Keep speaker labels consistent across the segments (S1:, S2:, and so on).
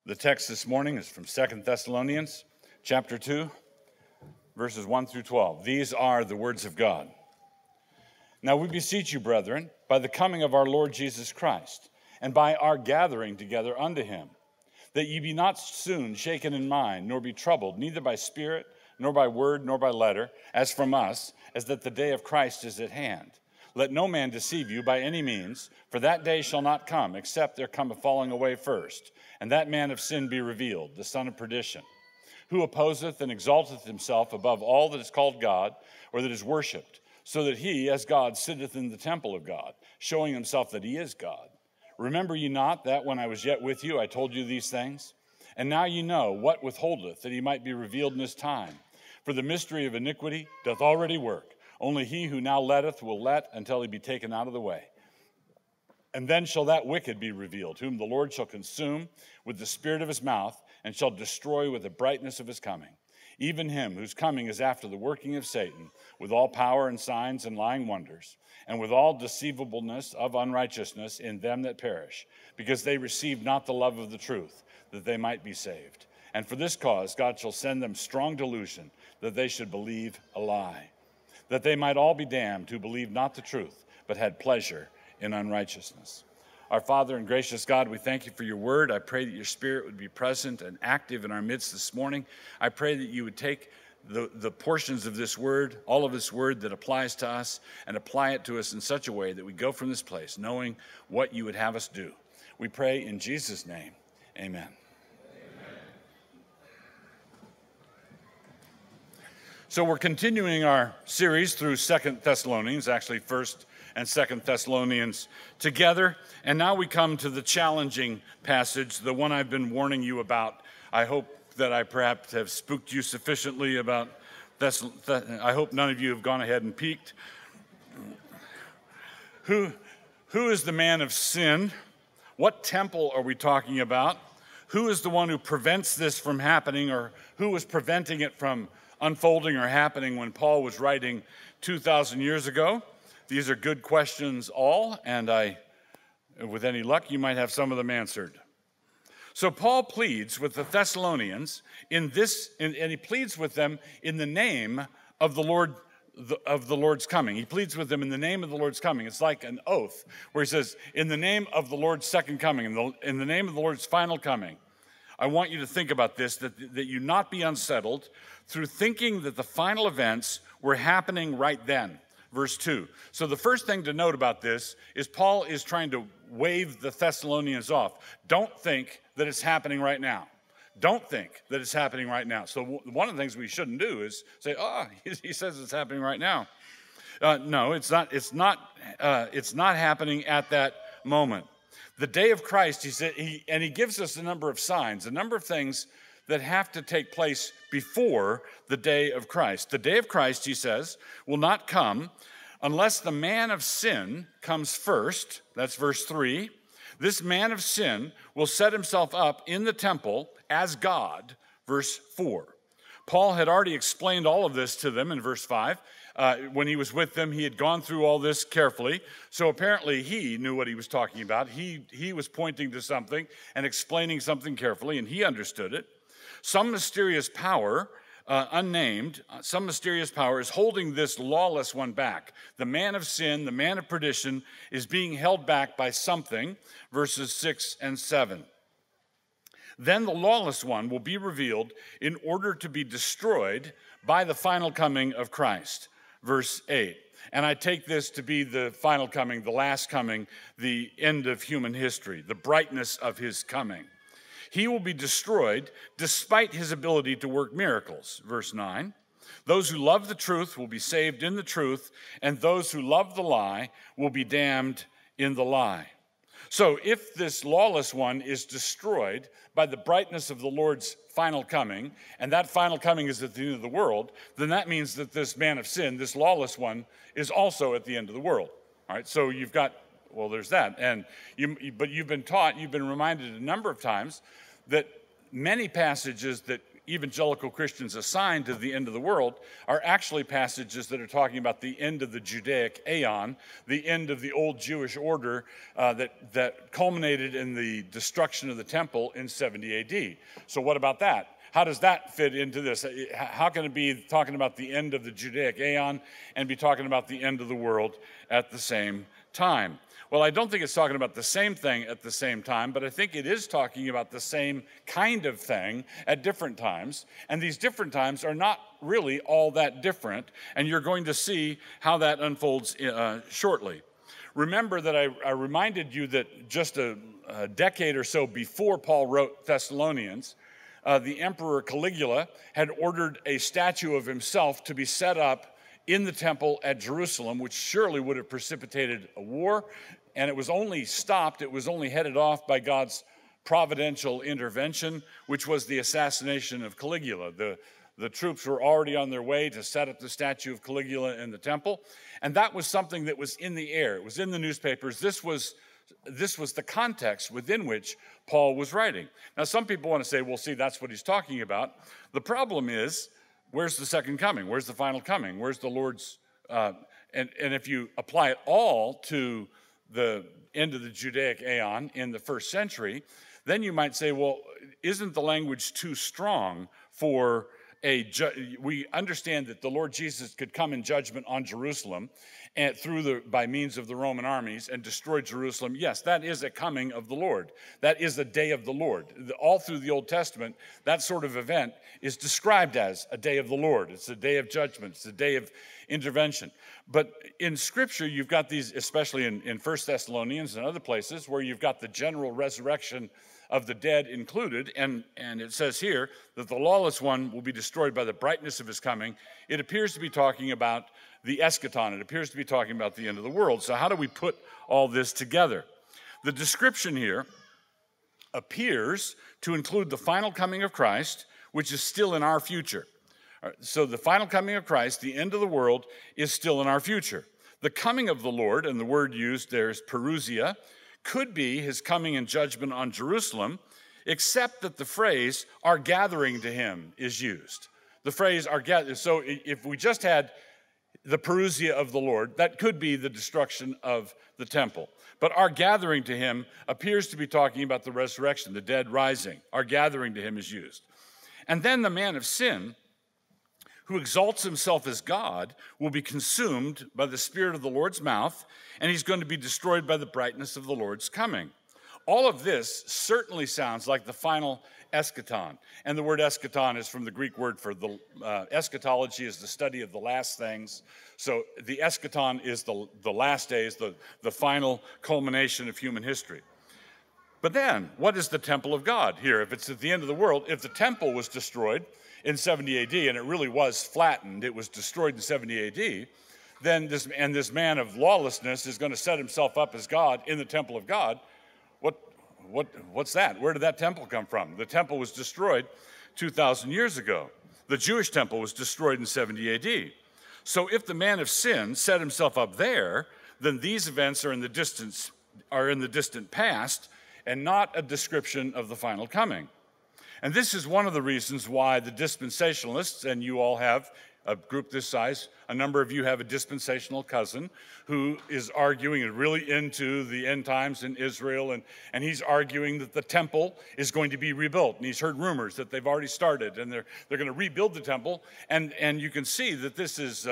S1: The text this morning is from 2 Thessalonians chapter 2, verses 1 through 12. These are the words of God. Now we beseech you, brethren, by the coming of our Lord Jesus Christ, and by our gathering together unto him, that ye be not soon shaken in mind, nor be troubled, neither by spirit, nor by word, nor by letter, as from us, as that the day of Christ is at hand. Let no man deceive you by any means, for that day shall not come, except there come a falling away first, and that man of sin be revealed, the son of perdition, who opposeth and exalteth himself above all that is called God, or that is worshipped, so that he, as God, sitteth in the temple of God, showing himself that he is God. Remember ye not that when I was yet with you, I told you these things? And now ye know what withholdeth, that he might be revealed in his time. For the mystery of iniquity doth already work. Only he who now letteth will let until he be taken out of the way. And then shall that wicked be revealed, whom the Lord shall consume with the spirit of his mouth, and shall destroy with the brightness of his coming. Even him whose coming is after the working of Satan, with all power and signs and lying wonders, and with all deceivableness of unrighteousness in them that perish, because they received not the love of the truth, that they might be saved. And for this cause God shall send them strong delusion, that they should believe a lie, that they might all be damned who believed not the truth, but had pleasure in unrighteousness. Our Father and gracious God, we thank you for your word. I pray that your Spirit would be present and active in our midst this morning. I pray that you would take the portions of this word, all of this word that applies to us, and apply it to us in such a way that we go from this place knowing what you would have us do. We pray in Jesus' name, amen. So we're continuing our series through 2 Thessalonians, actually 1st and 2nd Thessalonians together. And now we come to the challenging passage, the one I've been warning you about. I hope that I perhaps have spooked you sufficiently about I hope none of you have gone ahead and peeked. Who is the man of sin? What temple are we talking about? Who is the one who prevents this from happening, or who was preventing it from unfolding or happening when Paul was writing 2,000 years ago? These are good questions all, and with any luck, you might have some of them answered. So Paul pleads with the Thessalonians and he pleads with them in the name of the Lord, of the Lord's coming. He pleads with them in the name of the Lord's coming. It's like an oath where he says, in the name of the Lord's second coming, in the name of the Lord's final coming. I want you to think about this, that you not be unsettled through thinking that the final events were happening right then. Verse 2. So the first thing to note about this is Paul is trying to wave the Thessalonians off. Don't think that it's happening right now. Don't think that it's happening right now. So one of the things we shouldn't do is say, he says it's happening right now. No, it's not. It's not happening at that moment. The day of Christ, he said, he gives us a number of signs, a number of things that have to take place before the day of Christ. The day of Christ, he says, will not come unless the man of sin comes first. That's verse 3. This man of sin will set himself up in the temple as God, verse 4. Paul had already explained all of this to them in verse 5. When he was with them, he had gone through all this carefully. So apparently he knew what he was talking about. He was pointing to something and explaining something carefully, and he understood it. Some mysterious power, unnamed, some mysterious power is holding this lawless one back. The man of sin, the man of perdition, is being held back by something, verses 6 and 7. Then the lawless one will be revealed in order to be destroyed by the final coming of Christ, verse 8. And I take this to be the final coming, the last coming, the end of human history, the brightness of his coming. He will be destroyed despite his ability to work miracles. Verse 9, those who love the truth will be saved in the truth, and those who love the lie will be damned in the lie. So if this lawless one is destroyed by the brightness of the Lord's final coming, and that final coming is at the end of the world, then that means that this man of sin, this lawless one, is also at the end of the world. All right, so you've got, well, there's that. But you've been taught, you've been reminded a number of times that many passages that evangelical Christians assign to the end of the world are actually passages that are talking about the end of the Judaic Aeon, the end of the old Jewish order that culminated in the destruction of the temple in 70 AD. So what about that? How does that fit into this? How can it be talking about the end of the Judaic Aeon and be talking about the end of the world at the same time? Well, I don't think it's talking about the same thing at the same time, but I think it is talking about the same kind of thing at different times. And these different times are not really all that different, and you're going to see how that unfolds shortly. Remember that I reminded you that just a decade or so before Paul wrote Thessalonians, the Emperor Caligula had ordered a statue of himself to be set up in the temple at Jerusalem, which surely would have precipitated a war, and it was only headed off by God's providential intervention, which was the assassination of Caligula. The troops were already on their way to set up the statue of Caligula in the temple, and that was something that was in the air. It was in the newspapers. This was the context within which Paul was writing. Now, some people want to say, well, see, that's what he's talking about. The problem is, where's the second coming? Where's the final coming? Where's the Lord's? And if you apply it all to the end of the Judaic Aeon in the first century, then you might say, well, isn't the language too strong for we understand that the Lord Jesus could come in judgment on Jerusalem and by means of the Roman armies and destroy Jerusalem. Yes, that is a coming of the Lord. That is a day of the Lord. All through the Old Testament, that sort of event is described as a day of the Lord. It's a day of judgment. It's a day of intervention. But in Scripture, you've got these, especially in 1 Thessalonians and other places, where you've got the general resurrection of the dead included, and it says here that the lawless one will be destroyed by the brightness of his coming. It appears to be talking about the eschaton. It appears to be talking about the end of the world. So how do we put all this together? The description here appears to include the final coming of Christ, which is still in our future. So the final coming of Christ, the end of the world, is still in our future. The coming of the Lord, and the word used there is parousia, could be his coming in judgment on Jerusalem, except that the phrase, "are gathering to him," is used. The phrase, "are gathering." So if we just had the parousia of the Lord, that could be the destruction of the temple. But "our gathering to him" appears to be talking about the resurrection, the dead rising. "Our gathering to him" is used. And then the man of sin, who exalts himself as God, will be consumed by the Spirit of the Lord's mouth, and he's going to be destroyed by the brightness of the Lord's coming. All of this certainly sounds like the final eschaton. And the word eschaton is from the Greek word for the eschatology is the study of the last things. So the eschaton is the last days, the final culmination of human history. But then, what is the temple of God here? If it's at the end of the world, if the temple was destroyed in 70 AD, and it really was flattened, it was destroyed in 70 AD, then this man of lawlessness is going to set himself up as God in the temple of God. What's that? Where did that temple come from? The temple was destroyed 2,000 years ago. The Jewish temple was destroyed in 70 AD. So if the man of sin set himself up there, then these events are in the distant past and not a description of the final coming. And this is one of the reasons why the dispensationalists, and you all have a group this size, a number of you have a dispensational cousin who is arguing and really into the end times in Israel, and he's arguing that the temple is going to be rebuilt. And he's heard rumors that they've already started, and they're going to rebuild the temple. And you can see that this is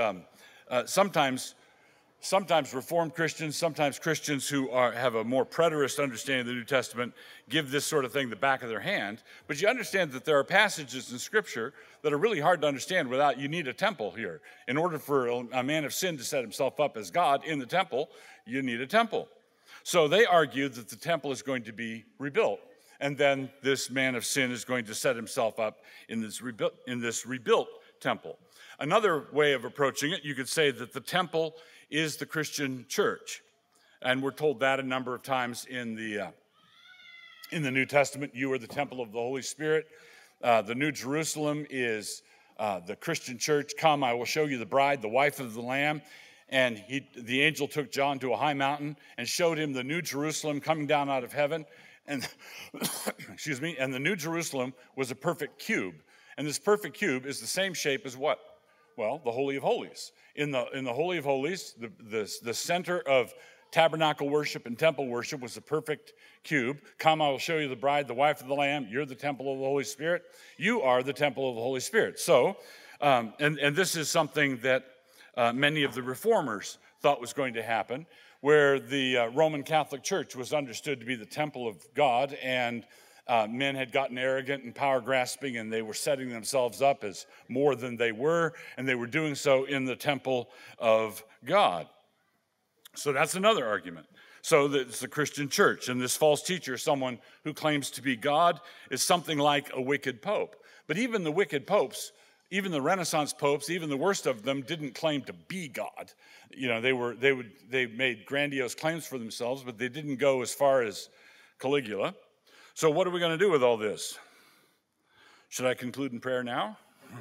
S1: sometimes Reformed Christians, sometimes Christians who have a more preterist understanding of the New Testament give this sort of thing the back of their hand. But you understand that there are passages in Scripture that are really hard to understand without you need a temple here. In order for a man of sin to set himself up as God in the temple, you need a temple. So they argue that the temple is going to be rebuilt. And then this man of sin is going to set himself up in this rebuilt temple. Another way of approaching it, you could say that the temple is the Christian church. And we're told that a number of times in the New Testament. You are the temple of the Holy Spirit. The New Jerusalem is the Christian church. Come, I will show you the bride, the wife of the Lamb. And the angel took John to a high mountain and showed him the New Jerusalem coming down out of heaven. And excuse me, and the New Jerusalem was a perfect cube. And this perfect cube is the same shape as what? Well, the Holy of Holies. In the Holy of Holies, the center of tabernacle worship and temple worship was the perfect cube. Come, I will show you the bride, the wife of the Lamb. You're the temple of the Holy Spirit. You are the temple of the Holy Spirit. So, and this is something that many of the reformers thought was going to happen, where the Roman Catholic Church was understood to be the temple of God, and men had gotten arrogant and power grasping, and they were setting themselves up as more than they were, and they were doing so in the temple of God. So that's another argument. So it's the Christian church, and this false teacher, someone who claims to be God, is something like a wicked pope. But even the wicked popes, even the Renaissance popes, even the worst of them, didn't claim to be God. You know, they made grandiose claims for themselves, but they didn't go as far as Caligula. So what are we going to do with all this? Should I conclude in prayer now?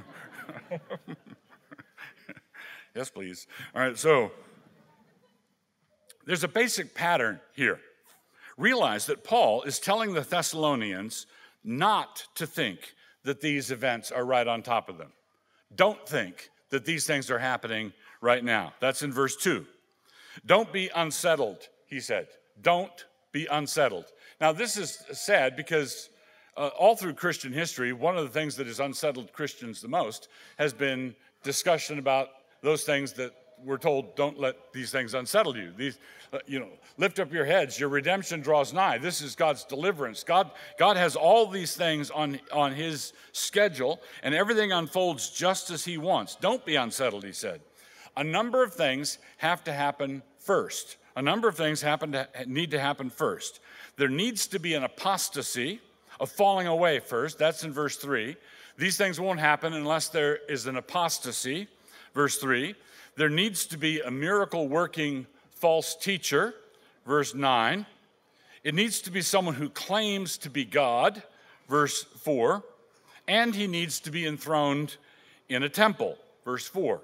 S1: Yes, please. All right, so there's a basic pattern here. Realize that Paul is telling the Thessalonians not to think that these events are right on top of them. Don't think that these things are happening right now. That's in verse 2. Don't be unsettled, he said. Don't be unsettled. Now, this is sad because all through Christian history, one of the things that has unsettled Christians the most has been discussion about those things that we're told, don't let these things unsettle you. These, lift up your heads. Your redemption draws nigh. This is God's deliverance. God has all these things on his schedule, and everything unfolds just as he wants. Don't be unsettled, he said. A number of things have to happen first. A number of things need to happen first. There needs to be an apostasy, a falling away first. That's in verse 3. These things won't happen unless there is an apostasy. Verse 3. There needs to be a miracle-working false teacher. Verse 9. It needs to be someone who claims to be God. Verse 4. And he needs to be enthroned in a temple. Verse 4.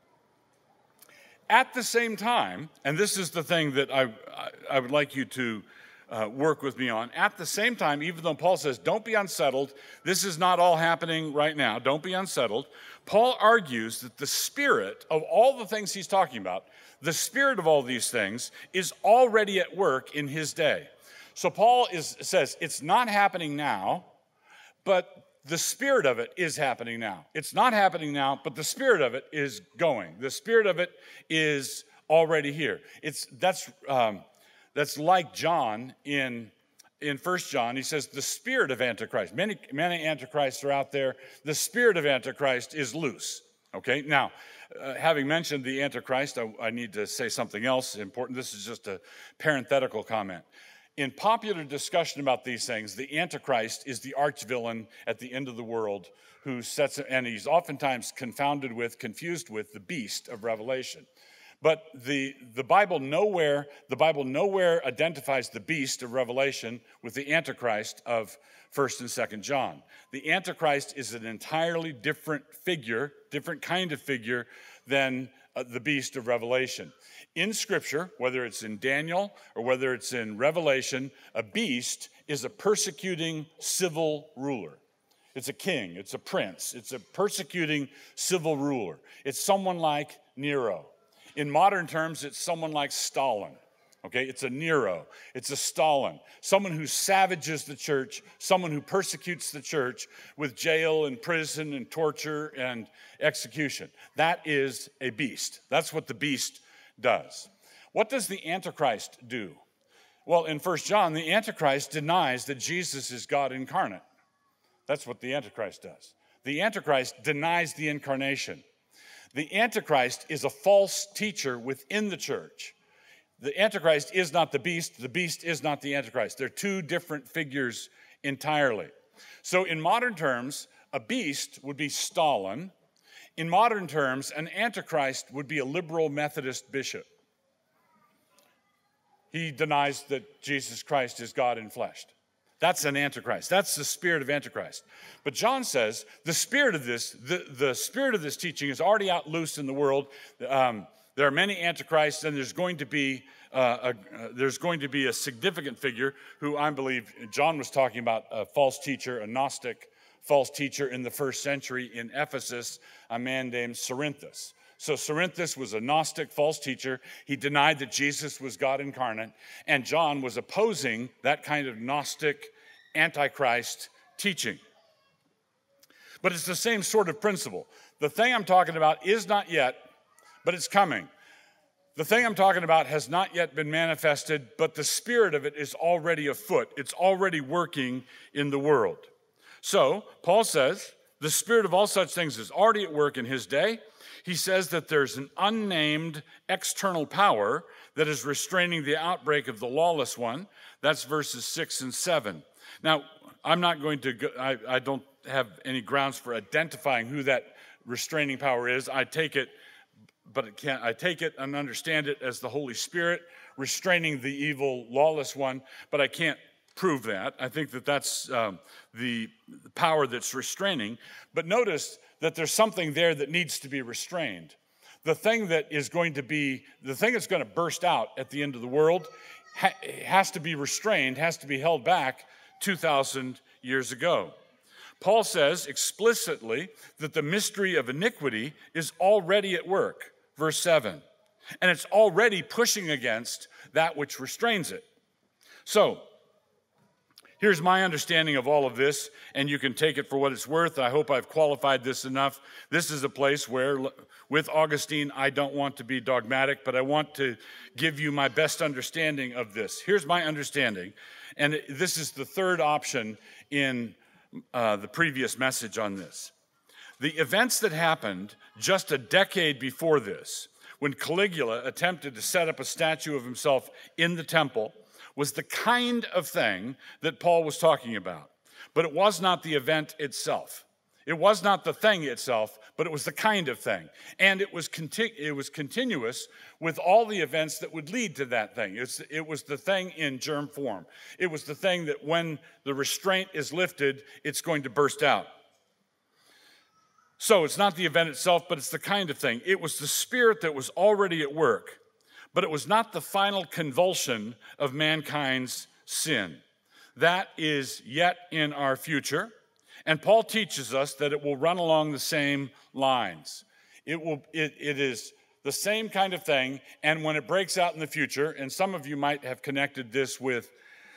S1: At the same time, and this is the thing that I would like you to work with me on. At the same time, even though Paul says, don't be unsettled, this is not all happening right now, don't be unsettled, Paul argues that the spirit of all the things he's talking about, the spirit of all these things, is already at work in his day. So Paul says, it's not happening now, but the spirit of it is happening now. It's not happening now, but the spirit of it is going. The spirit of it is already here. That's like John in 1 John. He says the spirit of Antichrist. Many Antichrists are out there. The spirit of Antichrist is loose. Okay, now, having mentioned the Antichrist, I need to say something else important. This is just a parenthetical comment. In popular discussion about these things, the Antichrist is the arch-villain at the end of the world and he's oftentimes confused with the beast of Revelation. But the Bible nowhere identifies the beast of Revelation with the Antichrist of 1st and 2nd John. The Antichrist is an entirely different figure, different kind of figure than the beast of Revelation. In Scripture, whether it's in Daniel or whether it's in Revelation, a beast is a persecuting civil ruler. It's a king, it's a prince, it's a persecuting civil ruler. It's someone like Nero. In modern terms, it's someone like Stalin. Okay, it's a Nero, it's a Stalin, someone who savages the church, someone who persecutes the church with jail and prison and torture and execution. That is a beast. That's what the beast does. What does the Antichrist do? Well, in 1 John, the Antichrist denies that Jesus is God incarnate. That's what the Antichrist does. The Antichrist denies the incarnation. The Antichrist is a false teacher within the church. The Antichrist is not the beast is not the Antichrist. They're two different figures entirely. So in modern terms, a beast would be Stalin. In modern terms, an Antichrist would be a liberal Methodist bishop. He denies that Jesus Christ is God in flesh. That's an Antichrist. That's the spirit of Antichrist. But John says the spirit of this, the spirit of this teaching is already out loose in the world. There are many Antichrists, and there's going to be a significant figure who I believe John was talking about, a false teacher, a Gnostic false teacher in the first century in Ephesus, a man named Cerinthus. So Cerinthus was a Gnostic false teacher. He denied that Jesus was God incarnate, and John was opposing that kind of Gnostic Antichrist teaching. But it's the same sort of principle. The thing I'm talking about is not yet, but it's coming. The thing I'm talking about has not yet been manifested, but the spirit of it is already afoot. It's already working in the world. So, Paul says, the spirit of all such things is already at work in his day. He says that there's an unnamed external power that is restraining the outbreak of the lawless one. That's verses 6 and 7. Now, I'm not going to go, I don't have any grounds for identifying who that restraining power is. I take it and understand it as the Holy Spirit restraining the evil, lawless one, but I can't prove that. I think that that's the power that's restraining. But notice that there's something there that needs to be restrained. The thing that's going to burst out at the end of the world has to be restrained, has to be held back 2,000 years ago. Paul says explicitly that the mystery of iniquity is already at work, verse 7, and it's already pushing against that which restrains it. So, here's my understanding of all of this, and you can take it for what it's worth. I hope I've qualified this enough. This is a place where, with Augustine, I don't want to be dogmatic, but I want to give you my best understanding of this. Here's my understanding, and this is the third option in the previous message on this. The events that happened just a decade before this, when Caligula attempted to set up a statue of himself in the temple, was the kind of thing that Paul was talking about. But it was not the event itself. It was not the thing itself, but it was the kind of thing. And it was continuous with all the events that would lead to that thing. It was the thing in germ form. It was the thing that when the restraint is lifted, it's going to burst out. So it's not the event itself, but it's the kind of thing. It was the spirit that was already at work, but it was not the final convulsion of mankind's sin. That is yet in our future. And Paul teaches us that it will run along the same lines. It is the same kind of thing, and when it breaks out in the future, and some of you might have connected this with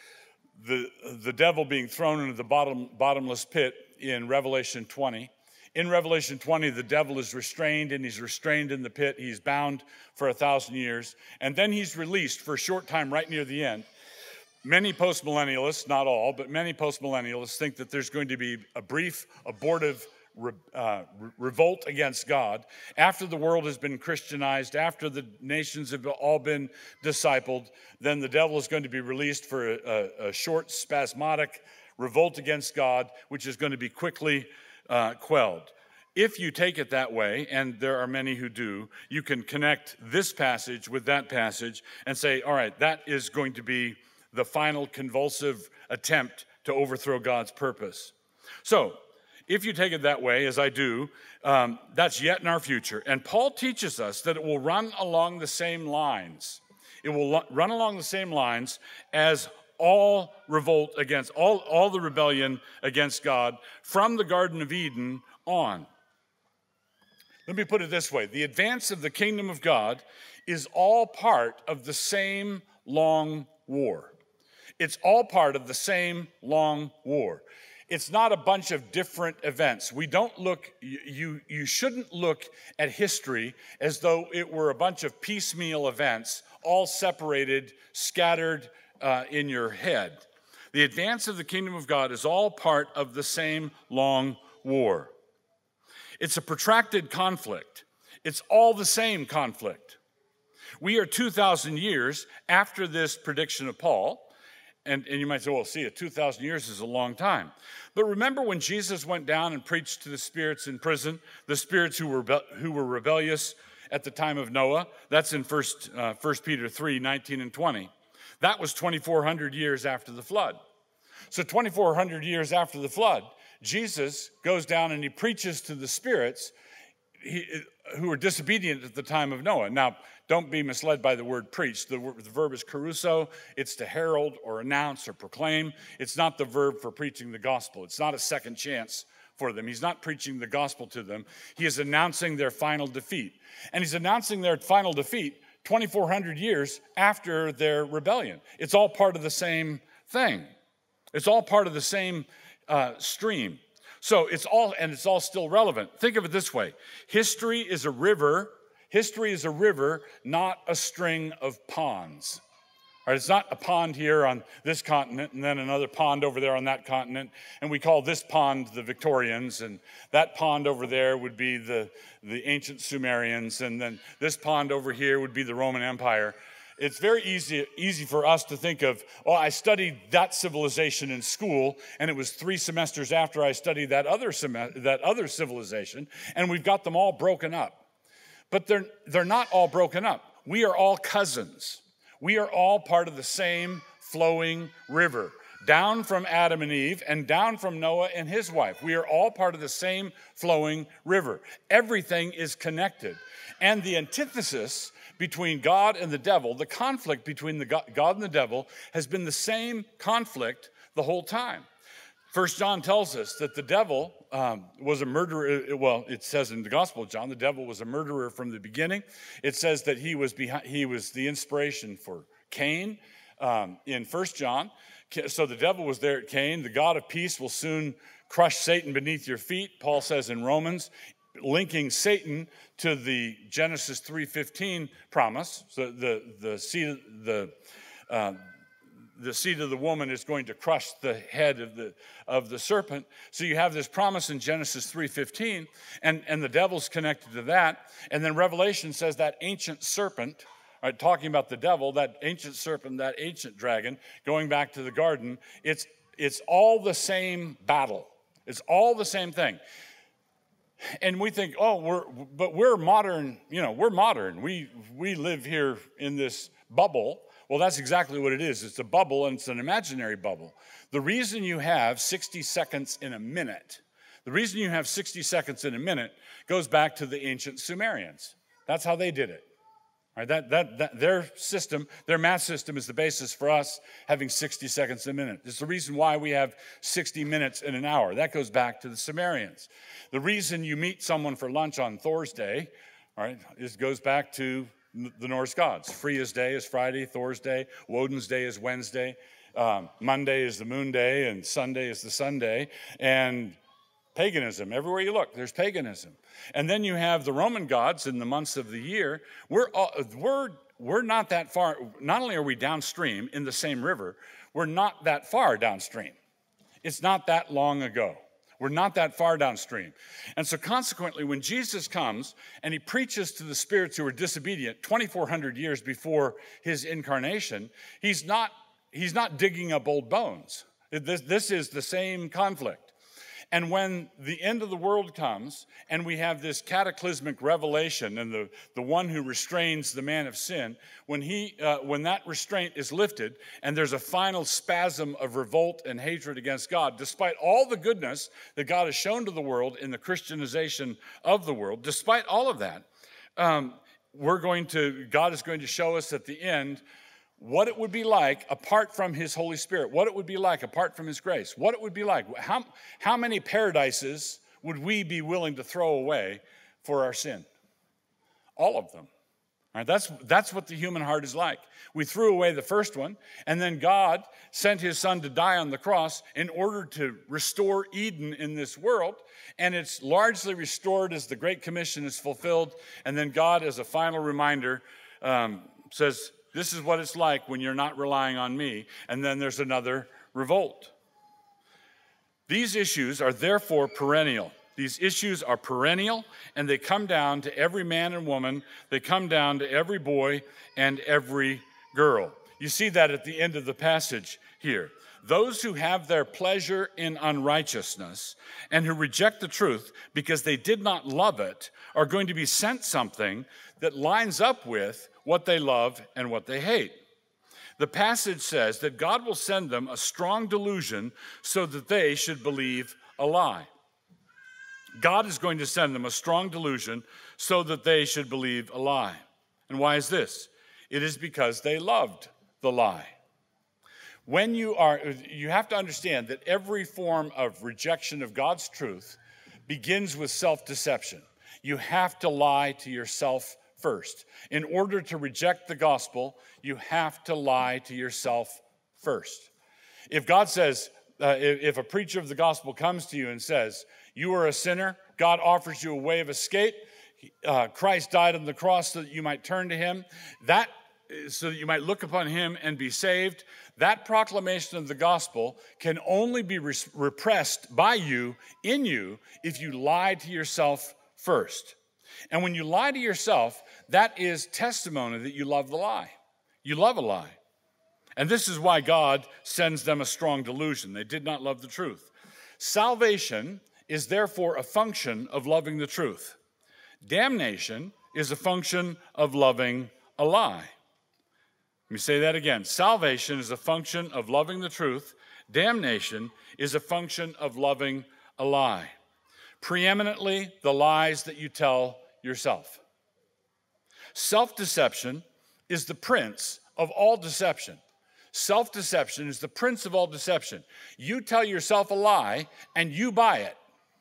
S1: the devil being thrown into the bottomless pit in Revelation 20. In Revelation 20, the devil is restrained, and he's restrained in the pit. He's bound for 1,000 years, and then he's released for a short time right near the end. Many postmillennialists, not all, but many postmillennialists think that there's going to be a brief, abortive revolt against God after the world has been Christianized, after the nations have all been discipled. Then the devil is going to be released for a short, spasmodic revolt against God, which is going to be quickly quelled. If you take it that way, and there are many who do, you can connect this passage with that passage and say, all right, that is going to be the final convulsive attempt to overthrow God's purpose. So, if you take it that way, as I do, that's yet in our future. And Paul teaches us that it will run along the same lines. It will run along the same lines as all revolt against, all the rebellion against God from the Garden of Eden on. Let me put it this way. The advance of the kingdom of God is all part of the same long war. It's all part of the same long war. It's not a bunch of different events. We don't look, you shouldn't look at history as though it were a bunch of piecemeal events, all separated, scattered in your head. The advance of the kingdom of God is all part of the same long war. It's a protracted conflict. It's all the same conflict. We are 2,000 years after this prediction of Paul. And you might say, well, 2,000 years is a long time. But remember when Jesus went down and preached to the spirits in prison, the spirits who were rebellious at the time of Noah? That's in 1 Peter 3, 19 and 20. That was 2,400 years after the flood. So 2,400 years after the flood, Jesus goes down and he preaches to the spirits who were disobedient at the time of Noah. Now, don't be misled by the word preach. The verb is caruso. It's to herald or announce or proclaim. It's not the verb for preaching the gospel. It's not a second chance for them. He's not preaching the gospel to them. He is announcing their final defeat. And he's announcing their final defeat 2,400 years after their rebellion. It's all part of the same thing. It's all part of the same stream. So it's all still relevant. Think of it this way. History is a river, not a string of ponds. All right, it's not a pond here on this continent and then another pond over there on that continent. And we call this pond the Victorians, and that pond over there would be the ancient Sumerians, and then this pond over here would be the Roman Empire. It's very easy for us to think of, oh, I studied that civilization in school, and it was 3 semesters after I studied that other civilization, and we've got them all broken up. But they're not all broken up. We are all cousins. We are all part of the same flowing river, down from Adam and Eve and down from Noah and his wife. We are all part of the same flowing river. Everything is connected. And the antithesis between God and the devil, the conflict between God and the devil, has been the same conflict the whole time. 1 John tells us that the devil was a murderer. Well, it says in the Gospel of John, the devil was a murderer from the beginning. It says that he was the inspiration for Cain in 1 John. So the devil was there at Cain. The God of peace will soon crush Satan beneath your feet, Paul says in Romans, linking Satan to the Genesis 3:15 promise. So the seed of the woman is going to crush the head of the serpent. So you have this promise in Genesis 3:15, and the devil's connected to that. And then Revelation says that ancient serpent, right, talking about the devil, that ancient serpent, that ancient dragon, going back to the garden, it's all the same battle. It's all the same thing. And we think, we're modern, we're modern. We live here in this bubble. Well, that's exactly what it is. It's a bubble, and it's an imaginary bubble. The reason you have 60 seconds in a minute, goes back to the ancient Sumerians. That's how they did it. Right? That their system, their math system, is the basis for us having 60 seconds a minute. It's the reason why we have 60 minutes in an hour. That goes back to the Sumerians. The reason you meet someone for lunch on Thursday, all right, goes back to the Norse gods. Freya's day is Friday, Thor's day, Woden's day is Wednesday, Monday is the moon day, and Sunday is the sun day, and paganism. Everywhere you look, there's paganism. And then you have the Roman gods in the months of the year. We're not that far. Not only are we downstream in the same river, we're not that far downstream. It's not that long ago. We're not that far downstream. And so consequently, when Jesus comes and he preaches to the spirits who are disobedient 2,400 years before his incarnation, he's not digging up old bones. This is the same conflict. And when the end of the world comes and we have this cataclysmic revelation and the one who restrains the man of sin, when that restraint is lifted and there's a final spasm of revolt and hatred against God, despite all the goodness that God has shown to the world in the Christianization of the world, despite all of that, God is going to show us at the end what it would be like apart from his Holy Spirit, what it would be like apart from his grace, what it would be like. How many paradises would we be willing to throw away for our sin? All of them. All right, that's what the human heart is like. We threw away the first one, and then God sent his son to die on the cross in order to restore Eden in this world, and it's largely restored as the Great Commission is fulfilled, and then God, as a final reminder, says, this is what it's like when you're not relying on me. And then there's another revolt. These issues are therefore perennial. These issues are perennial, and they come down to every man and woman. They come down to every boy and every girl. You see that at the end of the passage here. Those who have their pleasure in unrighteousness and who reject the truth because they did not love it are going to be sent something that lines up with what they love and what they hate. The passage says that God will send them a strong delusion so that they should believe a lie. God is going to send them a strong delusion so that they should believe a lie. And why is this? It is because they loved the lie. You have to understand that every form of rejection of God's truth begins with self-deception. You have to lie to yourself first. In order to reject the gospel, you have to lie to yourself first. If God says, if a preacher of the gospel comes to you and says, you are a sinner, God offers you a way of escape, Christ died on the cross so that you might turn to him, so that you might look upon him and be saved, that proclamation of the gospel can only be repressed by you, in you, if you lie to yourself first. And when you lie to yourself, that is testimony that you love the lie. You love a lie. And this is why God sends them a strong delusion. They did not love the truth. Salvation is therefore a function of loving the truth. Damnation is a function of loving a lie. Let me say that again. Salvation is a function of loving the truth. Damnation is a function of loving a lie. Preeminently, the lies that you tell yourself. Self-deception is the prince of all deception. Self-deception is the prince of all deception. You tell yourself a lie and you buy it.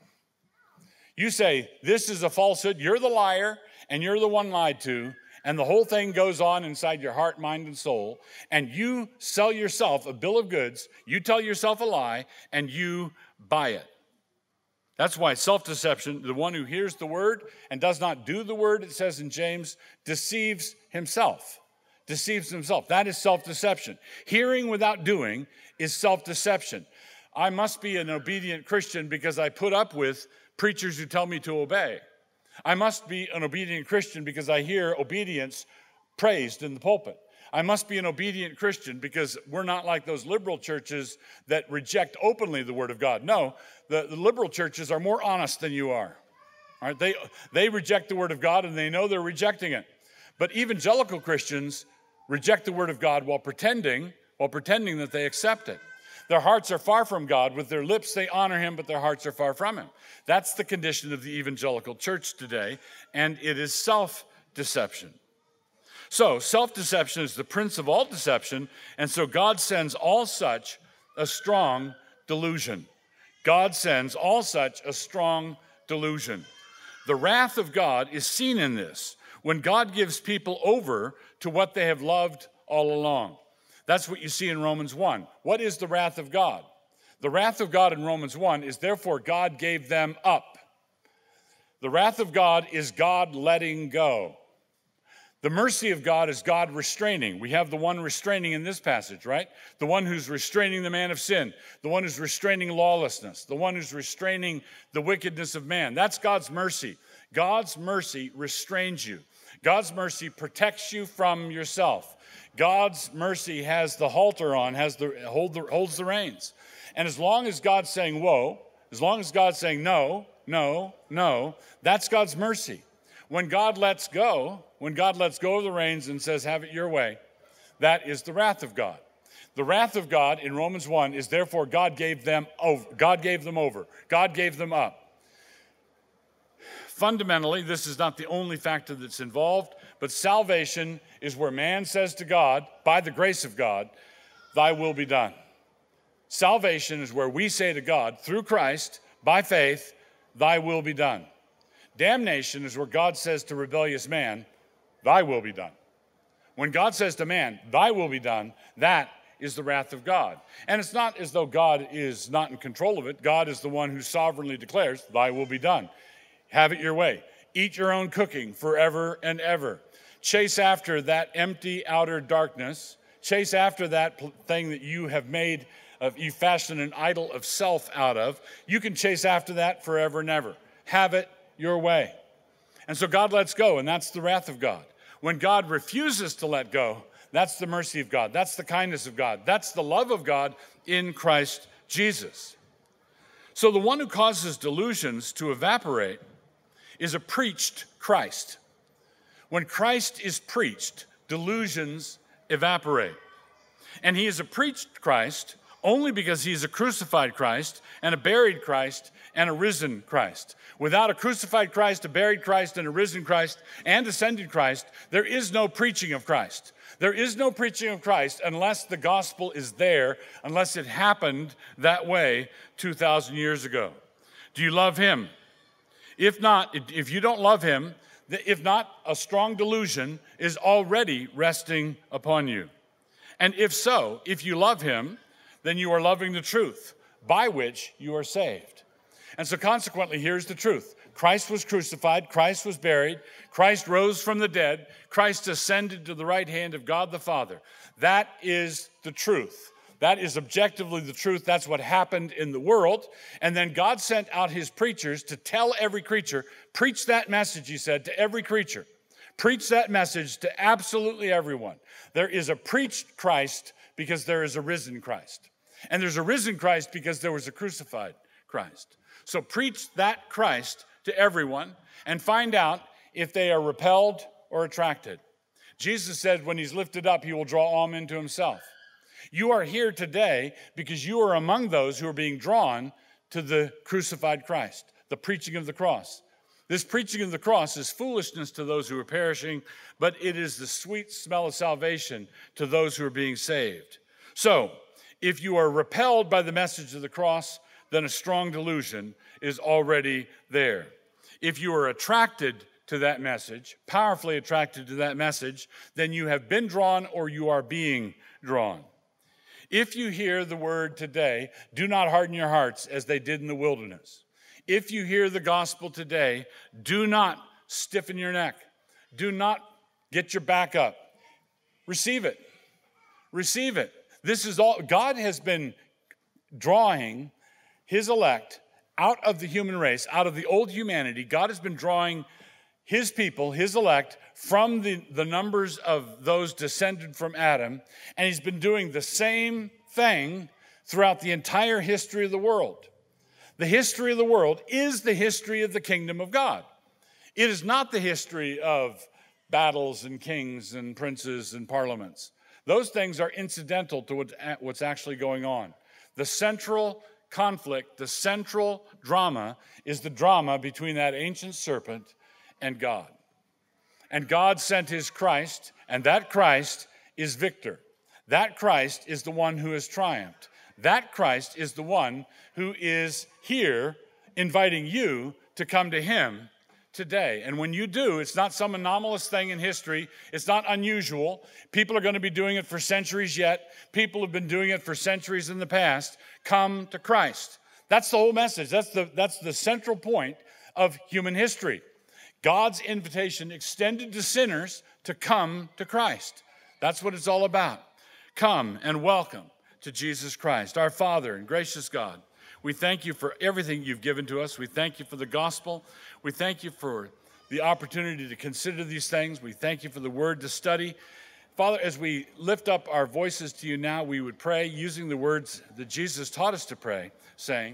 S1: You say, this is a falsehood, you're the liar, and you're the one lied to, and the whole thing goes on inside your heart, mind, and soul, and you sell yourself a bill of goods, you tell yourself a lie, and you buy it. That's why self-deception, the one who hears the word and does not do the word, it says in James, deceives himself. Deceives himself. That is self-deception. Hearing without doing is self-deception. I must be an obedient Christian because I put up with preachers who tell me to obey. I must be an obedient Christian because I hear obedience praised in the pulpit. I must be an obedient Christian because we're not like those liberal churches that reject openly the word of God. No, the liberal churches are more honest than you are. All right? They reject the word of God and they know they're rejecting it. But evangelical Christians reject the word of God while pretending that they accept it. Their hearts are far from God. With their lips they honor him, but their hearts are far from him. That's the condition of the evangelical church today, and it is self-deception. So self-deception is the prince of all deception, and so God sends all such a strong delusion. God sends all such a strong delusion. The wrath of God is seen in this, when God gives people over to what they have loved all along. That's what you see in Romans 1. What is the wrath of God? The wrath of God in Romans 1 is therefore God gave them up. The wrath of God is God letting go. The mercy of God is God restraining. We have the one restraining in this passage, right? The one who's restraining the man of sin, the one who's restraining lawlessness, the one who's restraining the wickedness of man. That's God's mercy. God's mercy restrains you. God's mercy protects you from yourself. God's mercy has the halter on, holds the reins. And as long as God's saying whoa, as long as God's saying no, no, no, that's God's mercy. When God lets go of the reins and says, have it your way, that is the wrath of God. The wrath of God in Romans 1 is therefore God gave them over. God gave them up. Fundamentally, this is not the only factor that's involved, but salvation is where man says to God, by the grace of God, thy will be done. Salvation is where we say to God, through Christ, by faith, thy will be done. Damnation is where God says to rebellious man, thy will be done. When God says to man, thy will be done, that is the wrath of God. And it's not as though God is not in control of it. God is the one who sovereignly declares, thy will be done. Have it your way. Eat your own cooking forever and ever. Chase after that empty outer darkness. Chase after that thing that you have made, you fashioned an idol of self out of. You can chase after that forever and ever. Have it your way. And so God lets go, and that's the wrath of God. When God refuses to let go, that's the mercy of God. That's the kindness of God. That's the love of God in Christ Jesus. So the one who causes delusions to evaporate is a preached Christ. When Christ is preached, delusions evaporate. And he is a preached Christ only because he is a crucified Christ and a buried Christ and a risen Christ. Without a crucified Christ, a buried Christ, and a risen Christ, and ascended Christ, there is no preaching of Christ. There is no preaching of Christ unless the gospel is there, unless it happened that way 2,000 years ago. Do you love him? If not, if you don't love him, if not, a strong delusion is already resting upon you. And if so, if you love him, then you are loving the truth, by which you are saved. And so consequently, here's the truth. Christ was crucified, Christ was buried, Christ rose from the dead, Christ ascended to the right hand of God the Father. That is the truth. That is objectively the truth. That's what happened in the world. And then God sent out his preachers to tell every creature, preach that message, he said, to every creature. Preach that message to absolutely everyone. There is a preached Christ because there is a risen Christ. And there's a risen Christ because there was a crucified Christ. So preach that Christ to everyone and find out if they are repelled or attracted. Jesus said when he's lifted up, he will draw all men to himself. You are here today because you are among those who are being drawn to the crucified Christ, the preaching of the cross. This preaching of the cross is foolishness to those who are perishing, but it is the sweet smell of salvation to those who are being saved. So, if you are repelled by the message of the cross, then a strong delusion is already there. If you are attracted to that message, powerfully attracted to that message, then you have been drawn or you are being drawn. If you hear the word today, do not harden your hearts as they did in the wilderness. If you hear the gospel today, do not stiffen your neck. Do not get your back up. Receive it. Receive it. This is all. God has been drawing his elect out of the human race, out of the old humanity. God has been drawing his people, his elect, from the numbers of those descended from Adam, and he's been doing the same thing throughout the entire history of the world. The history of the world is the history of the kingdom of God. It is not the history of battles and kings and princes and parliaments. Those things are incidental to what's actually going on. The central conflict, the central drama is the drama between that ancient serpent and God. And God sent his Christ, and that Christ is victor. That Christ is the one who has triumphed. That Christ is the one who is here inviting you to come to him today. And when you do, it's not some anomalous thing in history. It's not unusual. People are going to be doing it for centuries yet. People have been doing it for centuries in the past. Come to Christ. That's the whole message. That's the central point of human history. God's invitation extended to sinners to come to Christ. That's what it's all about. Come and welcome to Jesus Christ. Our Father and gracious God, we thank you for everything you've given to us. We thank you for the gospel. We thank you for the opportunity to consider these things. We thank you for the word to study. Father, as we lift up our voices to you now, we would pray using the words that Jesus taught us to pray, saying,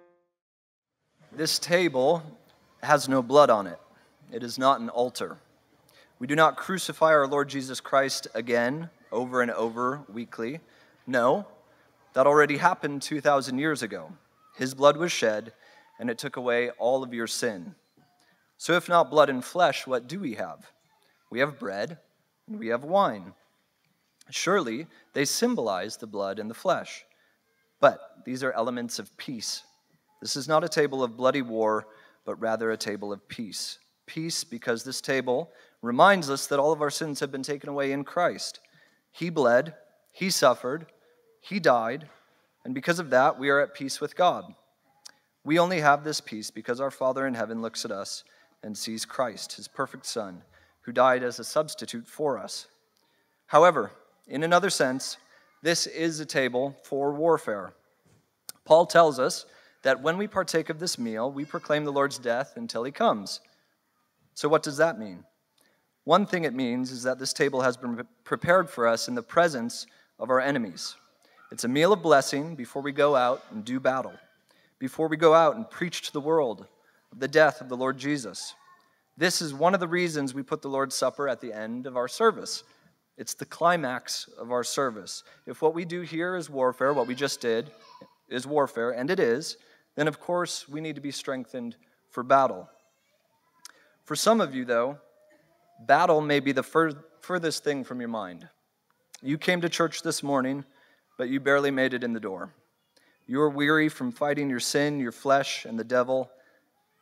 S2: "This table has no blood on it. It is not an altar. We do not crucify our Lord Jesus Christ again, over and over, weekly. No, that already happened 2,000 years ago. His blood was shed, and it took away all of your sin. So if not blood and flesh, what do we have? We have bread, and we have wine. Surely they symbolize the blood and the flesh. But these are elements of peace. This is not a table of bloody war, but rather a table of peace. Peace, because this table reminds us that all of our sins have been taken away in Christ. He bled, he suffered, he died, and because of that, we are at peace with God. We only have this peace because our Father in heaven looks at us and sees Christ, his perfect Son, who died as a substitute for us. However, in another sense, this is a table for warfare. Paul tells us that when we partake of this meal, we proclaim the Lord's death until he comes. So what does that mean? One thing it means is that this table has been prepared for us in the presence of our enemies. It's a meal of blessing before we go out and do battle, before we go out and preach to the world of the death of the Lord Jesus. This is one of the reasons we put the Lord's Supper at the end of our service. It's the climax of our service. If what we do here is warfare, what we just did is warfare, and it is, then of course we need to be strengthened for battle. For some of you, though, battle may be the furthest thing from your mind. You came to church this morning, but you barely made it in the door. You are weary from fighting your sin, your flesh, and the devil.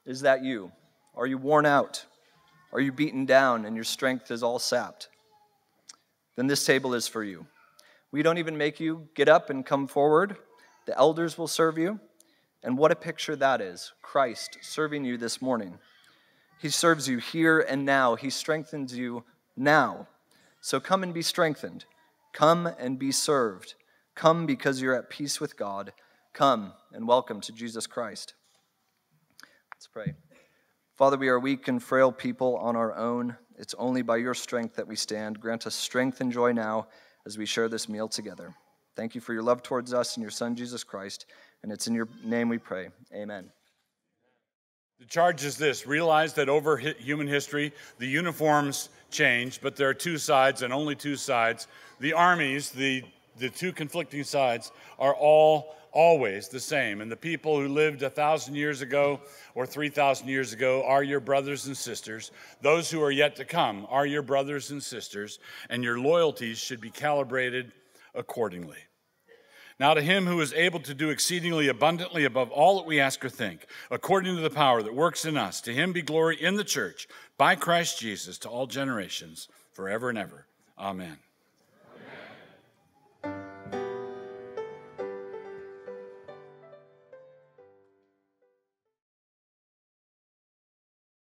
S2: Is that you? Are you worn out? Are you beaten down and your strength is all sapped? Then this table is for you. We don't even make you get up and come forward. The elders will serve you. And what a picture that is, Christ serving you this morning. He serves you here and now. He strengthens you now. So come and be strengthened. Come and be served. Come because you're at peace with God. Come and welcome to Jesus Christ. Let's pray. Father, we are weak and frail people on our own. It's only by your strength that we stand. Grant us strength and joy now as we share this meal together. Thank you for your love towards us and your Son, Jesus Christ. And it's in your name we pray. Amen.
S1: The charge is this: realize that over human history, the uniforms change, but there are two sides and only two sides. The armies, the two conflicting sides, are always the same. And the people who lived 1,000 years ago or 3,000 years ago are your brothers and sisters. Those who are yet to come are your brothers and sisters, and your loyalties should be calibrated accordingly. Now to him who is able to do exceedingly abundantly above all that we ask or think, according to the power that works in us, to him be glory in the church by Christ Jesus to all generations, forever and ever. Amen.